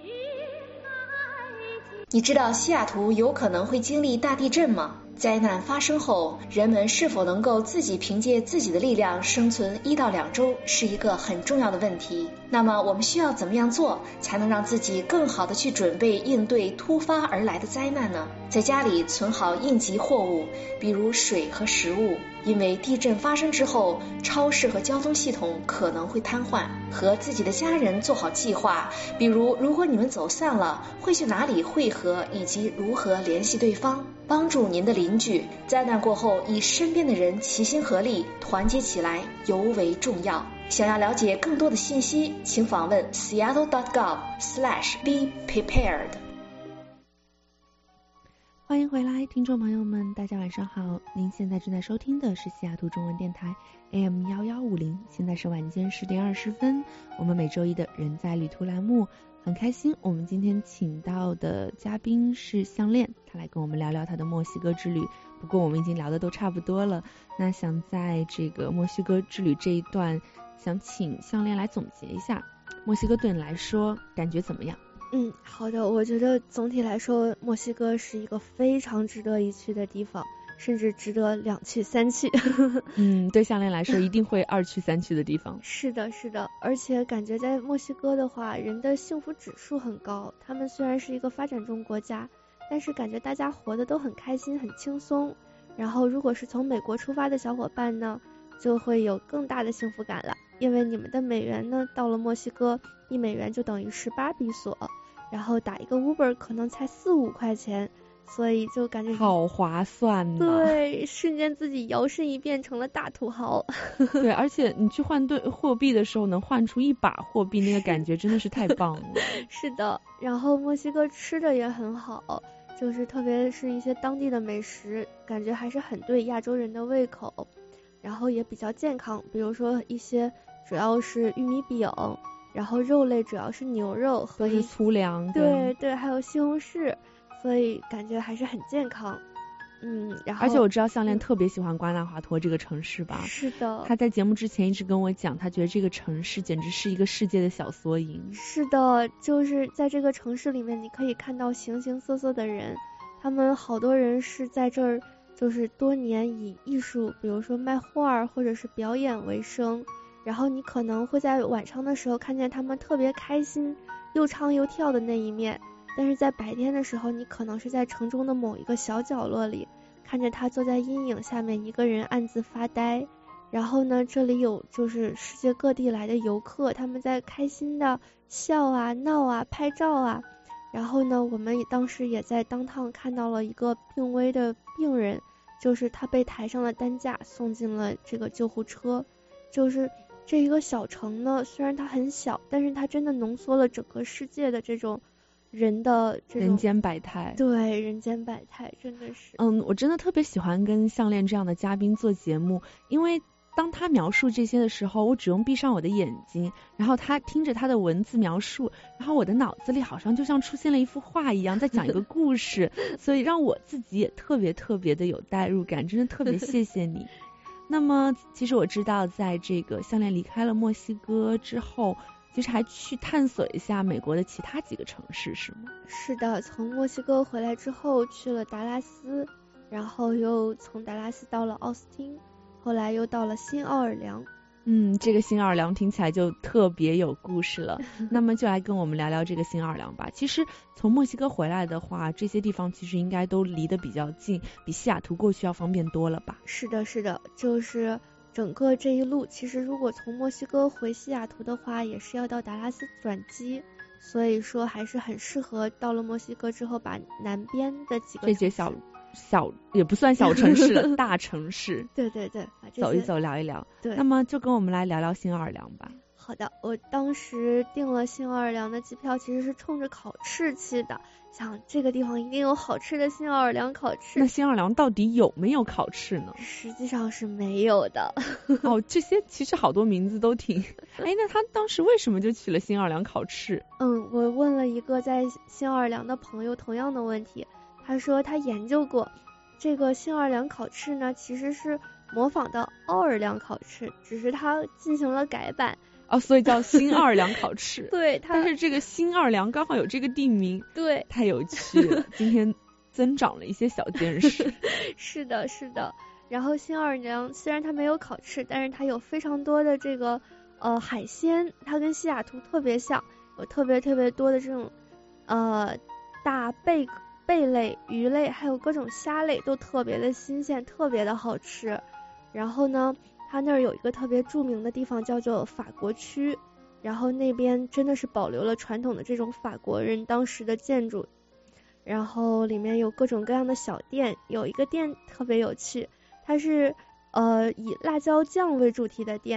你知道西雅图有可能会经历大地震吗？灾难发生后，人们是否能够自己凭借自己的力量生存1到2周，是一个很重要的问题。那么我们需要怎么样做，才能让自己更好的去准备应对突发而来的灾难呢？在家里存好应急货物，比如水和食物，因为地震发生之后，超市和交通系统可能会瘫痪。和自己的家人做好计划，比如如果你们走散了，会去哪里汇合，以及如何联系对方。帮助您的邻居，灾难过后与身边的人齐心合力，团结起来尤为重要。 想要了解更多的信息，请访问 seattle.gov/be-prepared。 欢迎回来，听众朋友们，大家晚上好。您现在正在收听的是西雅图中文电台 AM1150，现在是晚间10点20分。我们每周一的人在旅途栏目，很开心，我们今天请到的嘉宾是项链，他来跟我们聊聊他的墨西哥之旅。不过我们已经聊的都差不多了，那想在这个墨西哥之旅这一段，想请项链来总结一下，墨西哥对你来说感觉怎么样？ 好的，我觉得总体来说，墨西哥是一个非常值得一去的地方，甚至值得2去3去。 对项链来说，一定会2去3去的地方。 是的，而且感觉在墨西哥的话，人的幸福指数很高。他们虽然是一个发展中国家，但是感觉大家活得都很开心、很轻松。然后，如果是从美国出发的小伙伴呢，就会有更大的幸福感了，因为你们的美元呢，到了墨西哥，1美元就等于18比索。然后打一个 Uber 可能才4-5块钱，所以就感觉好划算呢。 对，瞬间自己摇身一变成了大土豪。 对，而且你去换兑货币的时候能换出1把货币，那个感觉真的是太棒了。 是的，然后墨西哥吃的也很好，就是特别是一些当地的美食，感觉还是很对亚洲人的胃口，然后也比较健康，比如说一些主要是玉米饼，然后肉类主要是牛肉和粗粮， 对，还有西红柿，所以感觉还是很健康。然后而且我知道项链特别喜欢瓜纳华托这个城市吧？ 是的， 他在节目之前一直跟我讲，他觉得这个城市简直是一个世界的小缩影。 是的，就是在这个城市里面，你可以看到形形色色的人，他们好多人是在这儿，就是多年以艺术，比如说卖画或者是表演为生。然后你可能会在晚上的时候看见他们特别开心，又唱又跳的那一面，但是在白天的时候，你可能是在城中的某一个小角落里，看着他坐在阴影下面一个人暗自发呆。然后呢，这里有就是世界各地来的游客，他们在开心的笑啊、闹啊、拍照啊。然后呢，我们当时也在downtown看到了一个病危的病人，就是他被抬上了担架，送进了这个救护车。就是这一个小城呢，虽然它很小，但是它真的浓缩了整个世界的这种人的这种人间百态。 对，人间百态真的是。 我真的特别喜欢跟项链这样的嘉宾做节目，因为当他描述这些的时候，我只用闭上我的眼睛，然后他听着他的文字描述，然后我的脑子里好像就像出现了一幅画一样，在讲一个故事，所以让我自己也特别的有代入感，真的特别谢谢你。那么其实我知道，在这个项链离开了墨西哥之后，其实还去探索一下美国的其他几个城市，是吗？ 是的，从墨西哥回来之后去了达拉斯，然后又从达拉斯到了奥斯汀，后来又到了新奥尔良。 这个新奥尔良听起来就特别有故事了。那么就来跟我们聊聊这个新奥尔良吧。其实从墨西哥回来的话，这些地方其实应该都离得比较近，比西雅图过去要方便多了吧？ 是的，就是整个这一路，其实如果从墨西哥回西雅图的话，也是要到达拉斯转机，所以说还是很适合到了墨西哥之后把南边的几个这些小也不算小城市了，大城市。 对， 走一走，聊一聊。 对， 那么就跟我们来聊聊新奥尔良吧。 好的，我当时订了新奥尔良的机票，其实是冲着烤翅去的，想这个地方一定有好吃的新奥尔良烤翅。 那新奥尔良到底有没有烤翅呢？ 实际上是没有的。 这些其实好多名字都挺……那他当时为什么就起了新奥尔良烤翅？ 我问了一个在新奥尔良的朋友同样的问题，他说他研究过这个新奥尔良烤翅呢，其实是模仿的奥尔良烤翅，只是他进行了改版。 所以叫新奥尔良烤翅。 对， 但是这个新奥尔良刚好有这个地名。 对， 太有趣了。今天增长了一些小见识。 是的。然后新奥尔良虽然它没有烤翅，但是它有非常多的这个海鲜，它跟西雅图特别像，有特别多的这种大贝类、鱼类，还有各种虾类，都特别的新鲜，特别的好吃。然后呢，它那儿有一个特别著名的地方叫做法国区，然后那边真的是保留了传统的这种法国人当时的建筑，然后里面有各种各样的小店，有一个店特别有趣，它是以辣椒酱为主题的店，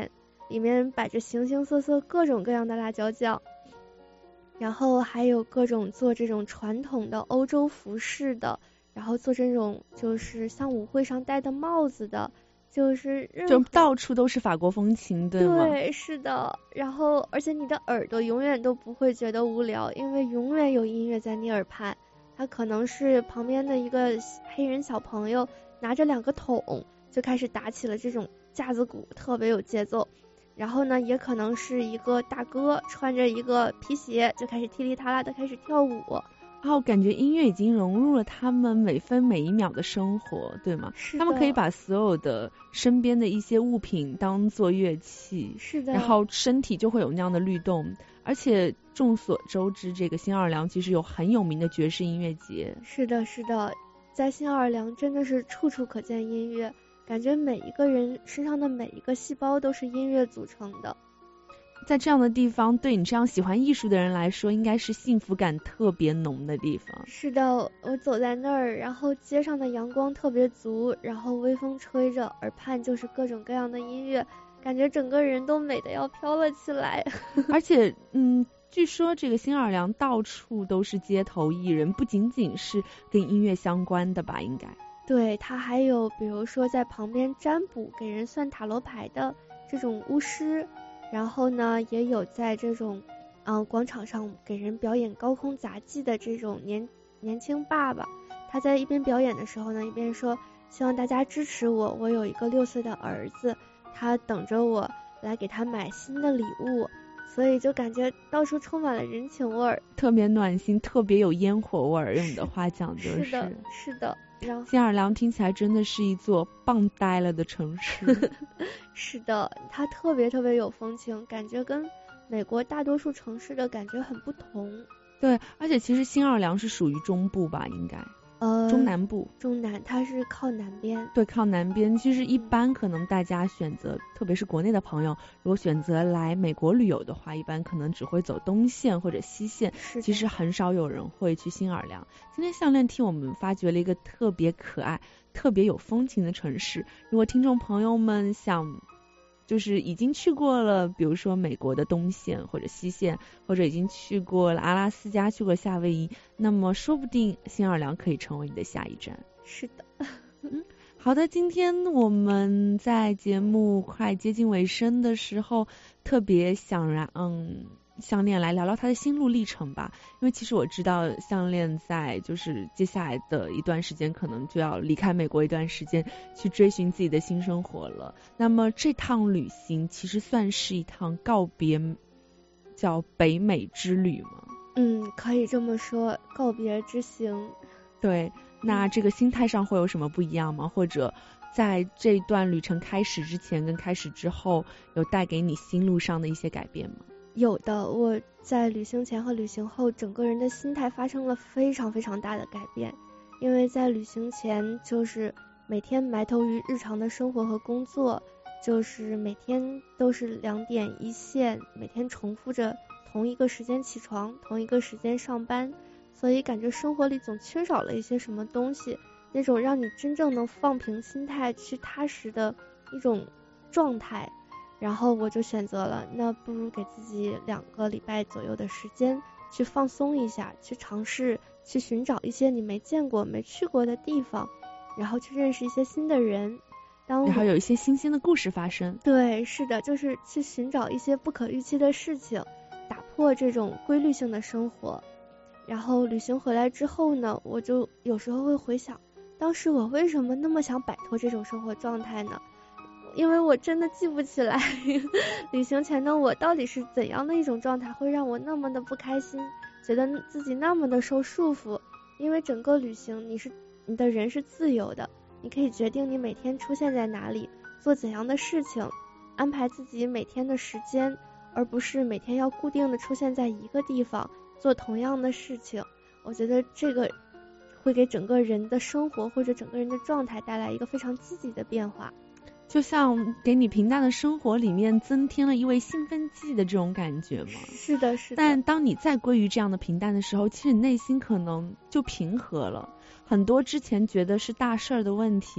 里面摆着形形色色各种各样的辣椒酱，然后还有各种做这种传统的欧洲服饰的，然后做这种就是像舞会上戴的帽子的，就到处都是法国风情，对吗？ 对，是的。然后而且你的耳朵永远都不会觉得无聊，因为永远有音乐在你耳畔。他可能是旁边的一个黑人小朋友拿着2个桶就开始打起了这种架子鼓，特别有节奏。然后呢，也可能是一个大哥穿着一个皮鞋就开始踢里踏啦的开始跳舞。 感觉音乐已经融入了他们每分每一秒的生活，对吗？ 是的。 他们可以把所有的身边的一些物品当作乐器， 是的。 然后身体就会有那样的律动。而且众所周知，这个新奥尔良其实有很有名的爵士音乐节。 是的，是的，在新奥尔良真的是处处可见音乐，感觉每一个人身上的每一个细胞都是音乐组成的。 在这样的地方，对你这样喜欢艺术的人来说，应该是幸福感特别浓的地方。 是的，我走在那儿，然后街上的阳光特别足，然后微风吹着，耳畔就是各种各样的音乐，感觉整个人都美得要飘了起来。 而且据说这个新奥尔良到处都是街头艺人，不仅仅是跟音乐相关的吧，应该。 对，他还有比如说在旁边占卜给人算塔罗牌的这种巫师，然后呢也有在这种广场上给人表演高空杂技的这种年轻爸爸。他在一边表演的时候呢，一边说希望大家支持我，我有一个6岁的儿子，他等着我来给他买新的礼物，所以就感觉到处充满了人情味儿， 特别暖心，特别有烟火味儿，用你的话讲就是。 是的，是的。然后新奥尔良听起来真的是一座棒呆了的城市。 是的，它特别特别有风情，感觉跟美国大多数城市的感觉很不同。 对，而且其实新奥尔良是属于中部吧，应该。中南部。 中南，它是靠南边。 对，靠南边。其实一般可能大家选择，特别是国内的朋友，如果选择来美国旅游的话，一般可能只会走东线或者西线，其实很少有人会去新奥尔良。今天项链替我们发掘了一个特别可爱、特别有风情的城市。如果听众朋友们想就是已经去过了，比如说美国的东线或者西线，或者已经去过了阿拉斯加，去过夏威夷，那么说不定新奥尔良可以成为你的下一站。 是的。 好的，今天我们在节目快接近尾声的时候，特别想让项链来聊聊他的心路历程吧。因为其实我知道项链在就是接下来的一段时间可能就要离开美国一段时间，去追寻自己的新生活了。那么这趟旅行其实算是一趟告别叫北美之旅吗？ 可以这么说，告别之行。 对，那这个心态上会有什么不一样吗？或者在这段旅程开始之前跟开始之后，有带给你心路上的一些改变吗？ 有的，我在旅行前和旅行后整个人的心态发生了非常非常大的改变。因为在旅行前就是每天埋头于日常的生活和工作，就是每天都是2点一线，每天重复着同一个时间起床，同一个时间上班，所以感觉生活里总缺少了一些什么东西，那种让你真正能放平心态去踏实的一种状态。然后我就选择了，那不如给自己2个礼拜左右的时间去放松一下，去尝试去寻找一些你没见过没去过的地方，然后去认识一些新的人， 然后有一些新鲜的故事发生。 对，是的，就是去寻找一些不可预期的事情，打破这种规律性的生活。然后旅行回来之后呢，我就有时候会回想，当时我为什么那么想摆脱这种生活状态呢？因为我真的记不起来旅行前的我到底是怎样的一种状态，会让我那么的不开心，觉得自己那么的受束缚。因为整个旅行你的人是自由的，你可以决定你每天出现在哪里，做怎样的事情，安排自己每天的时间，而不是每天要固定的出现在一个地方做同样的事情。我觉得这个会给整个人的生活或者整个人的状态带来一个非常积极的变化， 就像给你平淡的生活里面增添了一味兴奋剂的这种感觉嘛。 是的，是的。 但当你再归于这样的平淡的时候，其实你内心可能就平和了，很多之前觉得是大事儿的问题，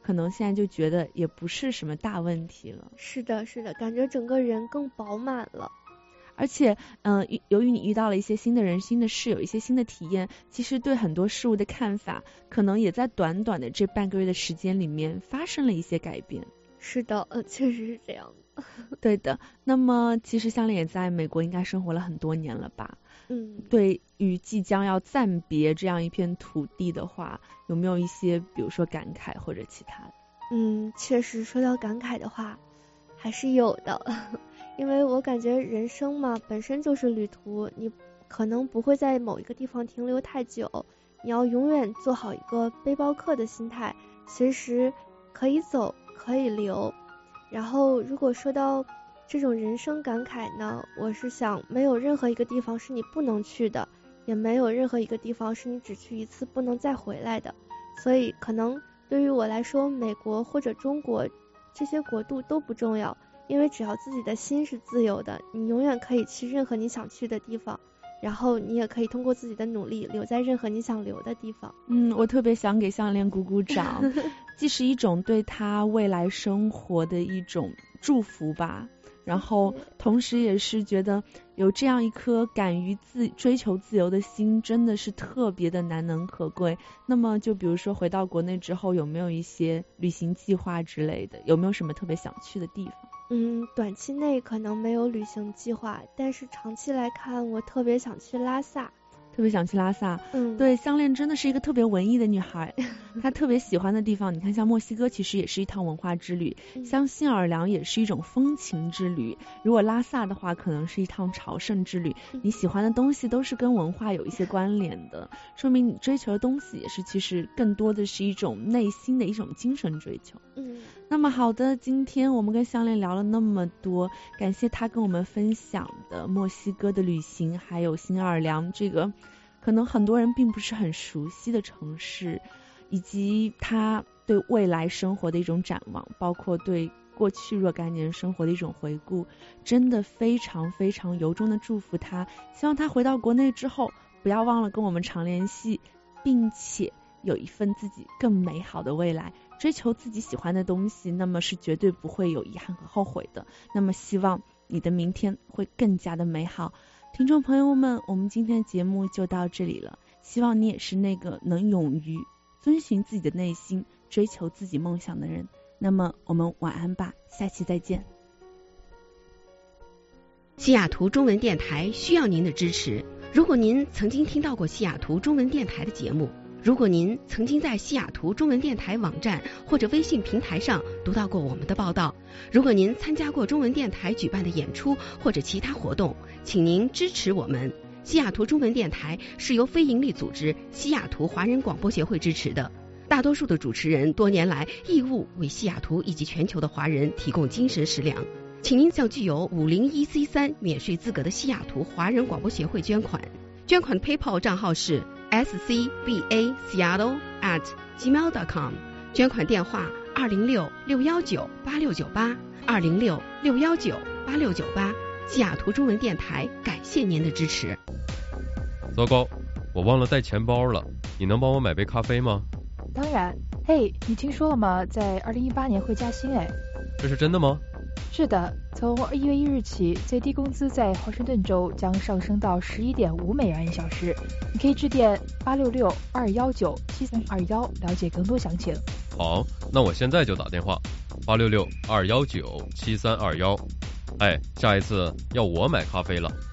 可能现在就觉得也不是什么大问题了。 是的，感觉整个人更饱满了。 而且由于你遇到了一些新的人、新的事，有一些新的体验，其实对很多事物的看法可能也在短短的这半个月的时间里面发生了一些改变。 是的，确实是这样的。 对的。那么其实香莲也在美国应该生活了很多年了吧？对于即将要暂别这样一片土地的话，有没有一些比如说感慨或者其他的？ 确实说到感慨的话还是有的。因为我感觉人生嘛本身就是旅途，你可能不会在某一个地方停留太久，你要永远做好一个背包客的心态，随时可以走可以留。然后如果说到这种人生感慨呢，我是想没有任何一个地方是你不能去的，也没有任何一个地方是你只去一次不能再回来的。所以可能对于我来说，美国或者中国这些国度都不重要，因为只要自己的心是自由的，你永远可以去任何你想去的地方，然后你也可以通过自己的努力留在任何你想留的地方。 我特别想给香莲鼓鼓掌，既是一种对他未来生活的一种祝福吧，然后同时也是觉得有这样一颗敢于追求自由的心真的是特别的难能可贵。那么就比如说回到国内之后，有没有一些旅行计划之类的？有没有什么特别想去的地方？ 短期内可能没有旅行计划，但是长期来看我特别想去拉萨。对，香莲真的是一个特别文艺的女孩，她特别喜欢的地方，你看像墨西哥其实也是一趟文化之旅，像新奥尔良也是一种风情之旅，如果拉萨的话可能是一趟朝圣之旅。你喜欢的东西都是跟文化有一些关联的，说明你追求的东西也是其实更多的是一种内心的一种精神追求。那么好的，今天我们跟香莲聊了那么多，感谢她跟我们分享的墨西哥的旅行，还有新奥尔良这个可能很多人并不是很熟悉的城市，以及她对未来生活的一种展望，包括对过去若干年生活的一种回顾。真的非常非常由衷的祝福她，希望她回到国内之后不要忘了跟我们常联系，并且有一份自己更美好的未来，追求自己喜欢的东西，那么是绝对不会有遗憾和后悔的。那么希望你的明天会更加的美好。听众朋友们，我们今天的节目就到这里了，希望你也是那个能勇于遵循自己的内心，追求自己梦想的人。那么我们晚安吧，下期再见。 西雅图中文电台需要您的支持。如果您曾经听到过西雅图中文电台的节目，如果您曾经在西雅图中文电台网站或者微信平台上读到过我们的报道，如果您参加过中文电台举办的演出或者其他活动，请您支持我们。西雅图中文电台是由非营利组织西雅图华人广播协会支持的，大多数的主持人多年来义务为西雅图以及全球的华人提供精神食粮。请您向具有501C3免税资格的西雅图华人广播协会捐款，捐款 PayPal 账号是scbaseattle@gmail.com， 捐款电话206-619-8698 206-619-8698。西雅图中文电台感谢您的支持。 糟糕，我忘了带钱包了，你能帮我买杯咖啡吗？ 当然。嘿，你听说了吗？在2018年会加薪哎。 这是真的吗？ 是的，从1月1日起，最低工资在华盛顿州将上升到11.5美元一小时。你可以致电866-219-7321了解更多详情。 好，那我现在就打电话，866-219-7321。哎，下一次要我买咖啡了。